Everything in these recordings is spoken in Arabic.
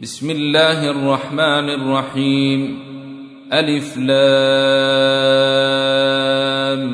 بسم الله الرحمن الرحيم. ألف لام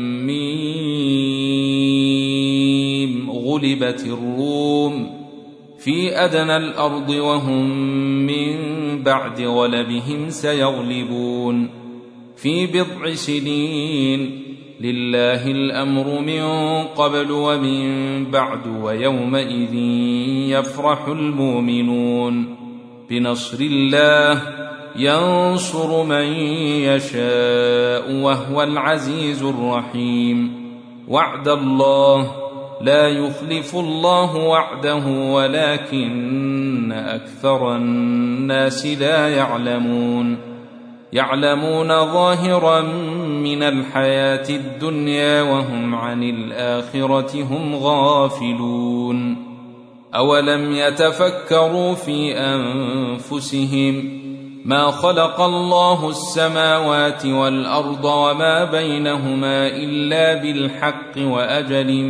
ميم. غلبت الروم في أدنى الأرض وهم من بعد غلبهم سيغلبون في بضع سنين. لله الأمر من قبل ومن بعد ويومئذ يفرح المؤمنون بنصر الله ينصر من يشاء وهو العزيز الرحيم. وعد الله لا يخلف الله وعده ولكن أكثر الناس لا يعلمون. يعلمون ظاهرا من الحياة الدنيا وهم عن الآخرة هم غافلون. أولم يتفكروا في أنفسهم ما خلق الله السماوات والأرض وما بينهما إلا بالحق وأجل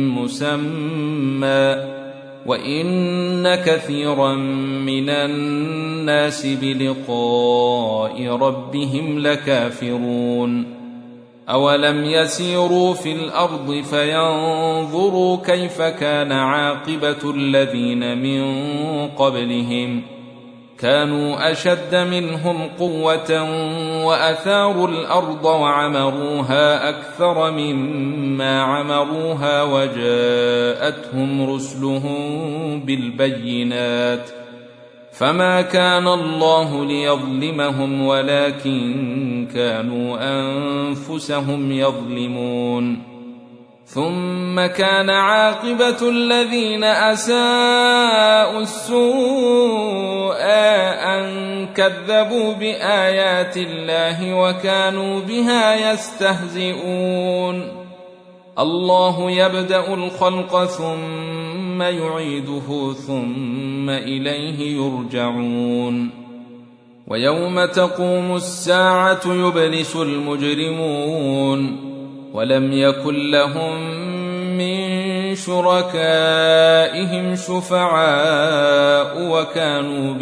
مسمى وإن كثيرا من الناس بلقاء ربهم لكافرون. أولم يسيروا في الأرض فينظروا كيف كان عاقبة الذين من قبلهم كانوا أشد منهم قوة وأثاروا الأرض وعمروها أكثر مما عمروها وجاءتهم رسلهم بالبينات فما كان الله ليظلمهم ولكن كانوا أنفسهم يظلمون. ثم كان عاقبة الذين أساءوا السوء أن كذبوا بآيات الله وكانوا بها يستهزئون. الله يبدأ الخلق ثم يعيده ثم إليه يرجعون. ويوم تقوم الساعة يبلس المجرمون ولم يكن لهم من شركائهم شفعاء وكانوا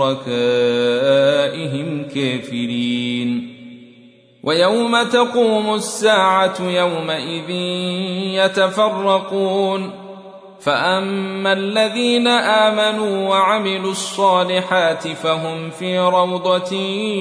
بشركائهم كافرين. ويوم تقوم الساعة يومئذ يتفرقون فأما الذين آمنوا وعملوا الصالحات فهم في روضة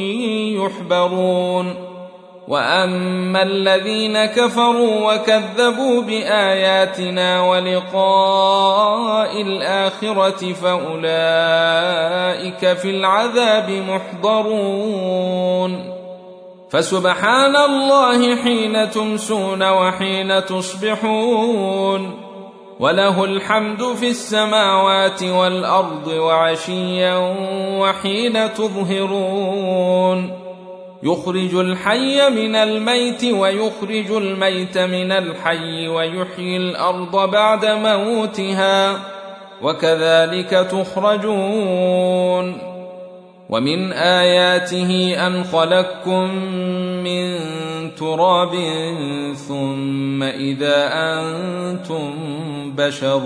يحبرون وأما الذين كفروا وكذبوا بآياتنا ولقاء الآخرة فأولئك في العذاب محضرون. فسبحان الله حين تمسون وحين تصبحون وله الحمد في السماوات والأرض وعشيا وحين تظهرون. يخرج الحي من الميت ويخرج الميت من الحي ويحيي الأرض بعد موتها وكذلك تخرجون. ومن آياته أن خلقكم من تراب ثم إذا أنتم بشر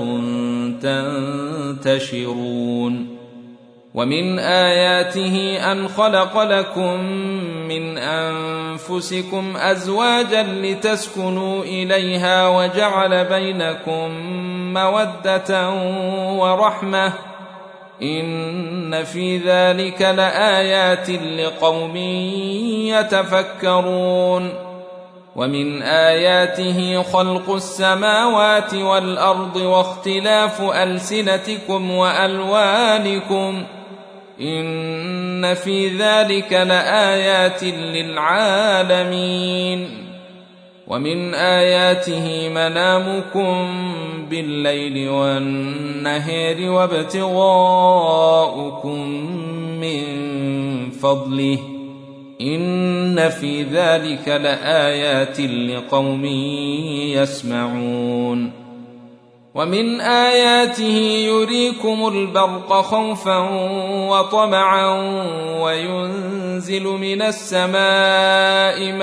تنتشرون. ومن آياته أن خلق لكم من أنفسكم أزواجا لتسكنوا إليها وجعل بينكم مودة ورحمة إن في ذلك لآيات لقوم يتفكرون. ومن آياته خلق السماوات والأرض واختلاف ألسنتكم وألوانكم إن في ذلك لآيات للعالمين. ومن آياته منامكم بالليل والنهار وابتغاؤكم من فضله إن في ذلك لآيات لقوم يسمعون. ومن آياته يريكم البرق خوفا وطمعا وينزل من السماء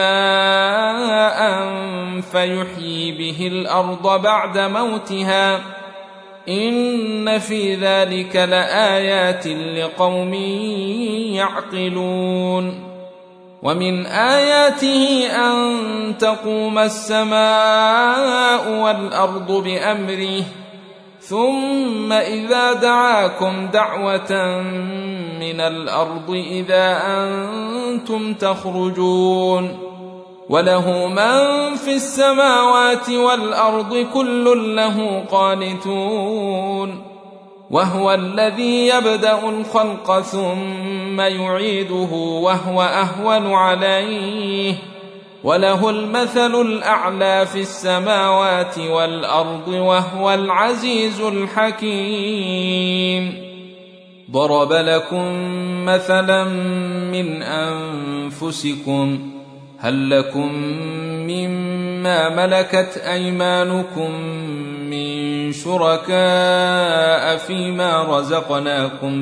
ماء فيحيي به الأرض بعد موتها إن في ذلك لآيات لقوم يعقلون. ومن آياته أن تقوم السماء والأرض بأمره ثم إذا دعاكم دعوة من الأرض إذا أنتم تخرجون. وله من في السماوات والأرض كل له قانتون. وهو الذي يبدأ الخلق ثم يعيده وهو أهون عليه وله المثل الأعلى في السماوات والأرض وهو العزيز الحكيم. ضرب لكم مثلا من أنفسكم هل لكم مما ملكت أيمانكم من شركاء فيما رزقناكم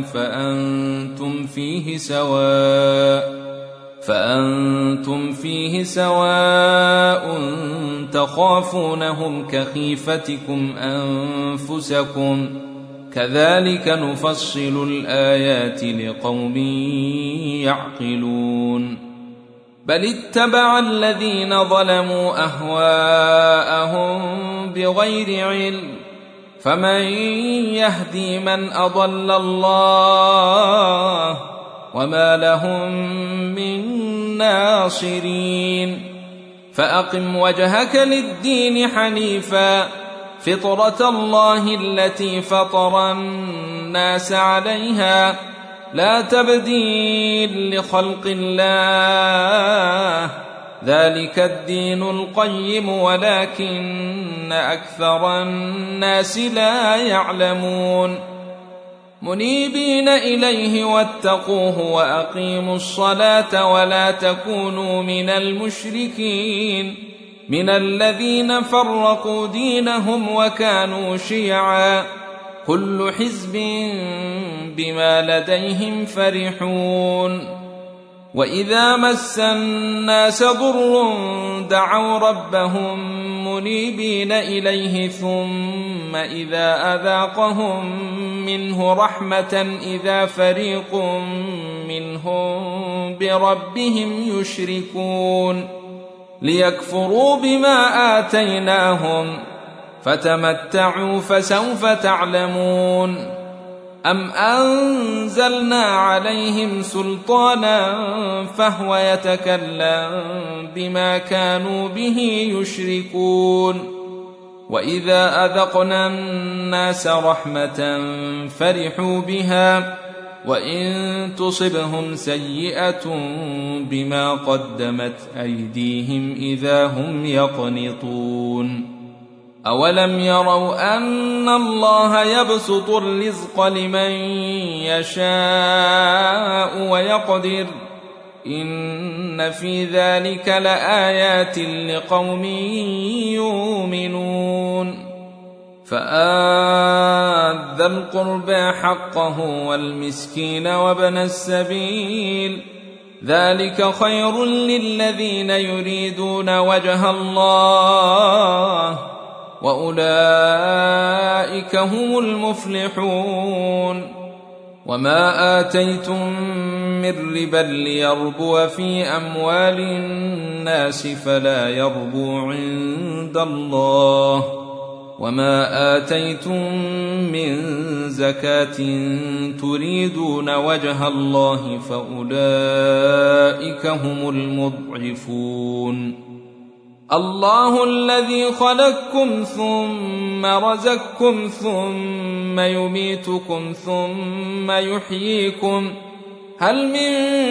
فأنتم فيه سواء تخافونهم كخيفتكم أنفسكم كذلك نفصل الآيات لقوم يعقلون. بل اتبع الذين ظلموا أهواءهم بغير علم فمن يهدي من أضل الله وما لهم من ناصرين. فأقم وجهك للدين حنيفا فطرة الله التي فطر الناس عليها لا تبديل لخلق الله ذلك الدين القيم ولكن أكثر الناس لا يعلمون. منيبين إليه واتقوه وأقيموا الصلاة ولا تكونوا من المشركين من الذين فرقوا دينهم وكانوا شيعا كل حزب بما لديهم فرحون. وإذا مس الناس ضر دعوا ربهم منيبين إليه ثم إذا أذاقهم منه رحمة إذا فريق منهم بربهم يشركون ليكفروا بما آتيناهم فتمتعوا فسوف تعلمون. أم أنزلنا عليهم سلطانا فهو يتكلم بما كانوا به يشركون. وإذا أذقنا الناس رحمة فرحوا بها وإن تصبهم سيئة بما قدمت أيديهم إذا هم يقنطون. أولم يروا أن الله يبسط الرزق لمن يشاء ويقدر إن في ذلك لآيات لقوم يؤمنون. فآت ذا القربى حقه والمسكين وابن السبيل ذلك خير للذين يريدون وجه الله وأولئك هم المفلحون. وما آتيتم من ربا ليربو في أموال الناس فلا يربو عند الله وما آتيتم من زكاة تريدون وجه الله فأولئك هم المضعفون. الله الذي خلقكم ثم رزقكم ثم يميتكم ثم يحييكم هل من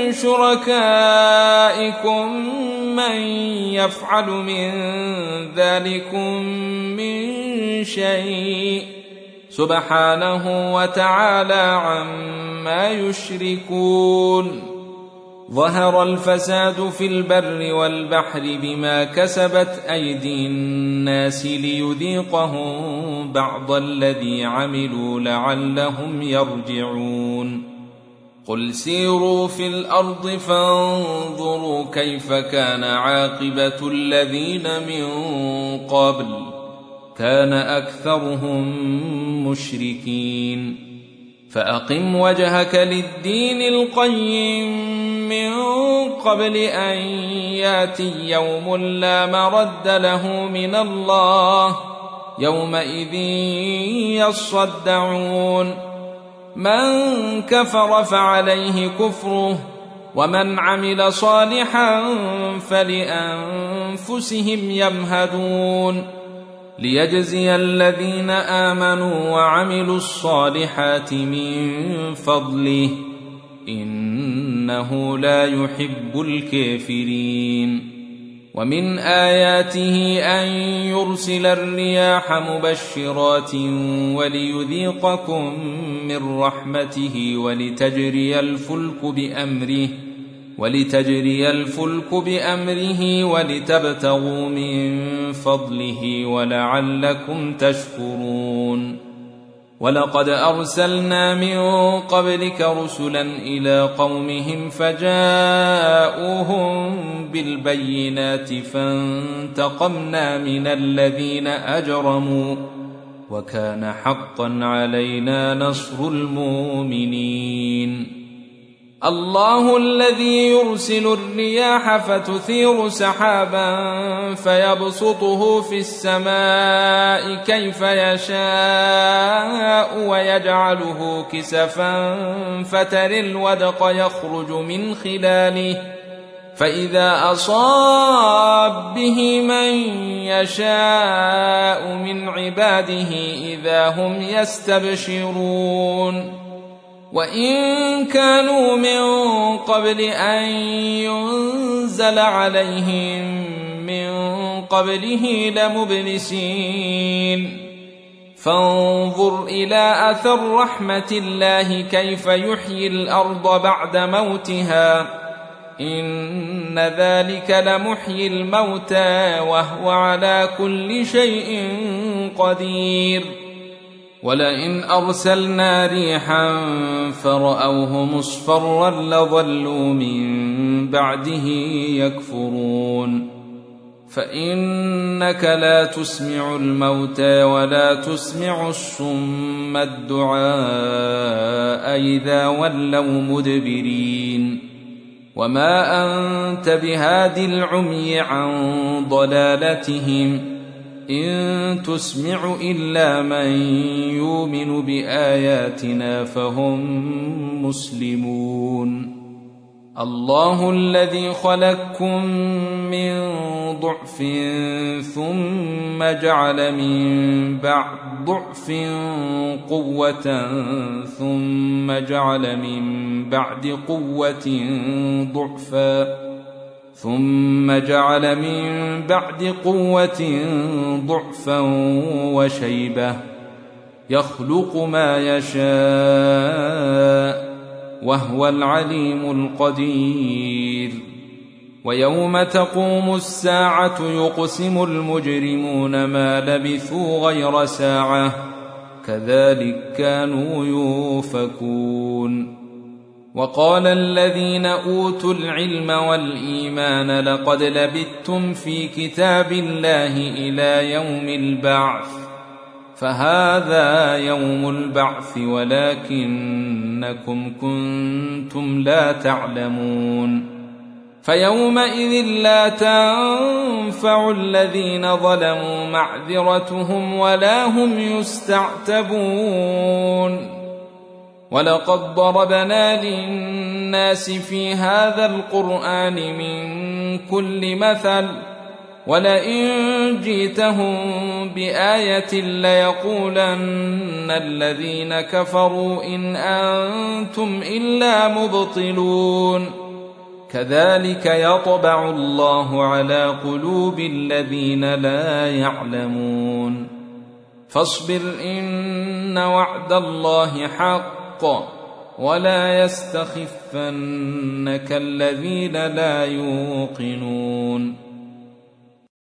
شركائكم من يفعل من ذلكم من شيء سبحانه وتعالى عما يشركون. ظهر الفساد في البر والبحر بما كسبت أيدي الناس ليذيقهم بعض الذي عملوا لعلهم يرجعون. قل سيروا في الأرض فانظروا كيف كان عاقبة الذين من قبل كان أكثرهم مشركين فأقم وجهك للدين القيم من قبل أن ياتي يوم لا مرد له من الله يومئذ يصدعون من كفر فعليه كفره ومن عمل صالحا فلأنفسهم يمهدون ليجزي الذين آمنوا وعملوا الصالحات من فضله إنه لا يحب الكافرين ومن آياته أن يرسل الرياح مبشرات وليذيقكم من رحمته ولتجري الفلك بأمره ولتبتغوا من فضله ولعلكم تشكرون ولقد أرسلنا من قبلك رسلا إلى قومهم فجاءوهم بالبينات فانتقمنا من الذين أجرموا وكان حقا علينا نصر المؤمنين الله الذي يرسل الرياح فتثير سحابا فيبسطه في السماء كيف يشاء ويجعله كسفا فترى الودق يخرج من خلاله فإذا أصاب به من يشاء من عباده إذا هم يستبشرون وإن كانوا من قبل أن ينزل عليهم من قبله لمبلسين فانظر إلى أثر رحمة الله كيف يحيي الأرض بعد موتها إن ذلك لمحيي الموتى وهو على كل شيء قدير ولئن أرسلنا ريحا فرأوه مصفرا لظلوا من بعده يكفرون فإنك لا تسمع الموتى ولا تسمع الصم الدعاء إذا ولوا مدبرين وما أنت بهاد العمي عن ضلالتهم إن تسمع إلا من يؤمن بآياتنا فهم مسلمون الله الذي خلقكم من ضعف ثم جعل من بعد ضعف قوة ثم جعل من بعد قوة ضعفا ثم جعل من بعد قوة ضعفا وشيبة يخلق ما يشاء وهو العليم القدير ويوم تقوم الساعة يقسم المجرمون ما لبثوا غير ساعة كذلك كانوا يؤفكون وقال الذين أوتوا العلم والإيمان لقد لبثتم في كتاب الله إلى يوم البعث فهذا يوم البعث ولكنكم كنتم لا تعلمون فيومئذ لا تنفع الذين ظلموا معذرتهم ولا هم يستعتبون ولقد ضربنا للناس في هذا القرآن من كل مثل ولئن جئتهم بآية ليقولن الذين كفروا إن أنتم إلا مبطلون كذلك يطبع الله على قلوب الذين لا يعلمون فاصبر إن وعد الله حق ولا يستخفنك الذين لا يوقنون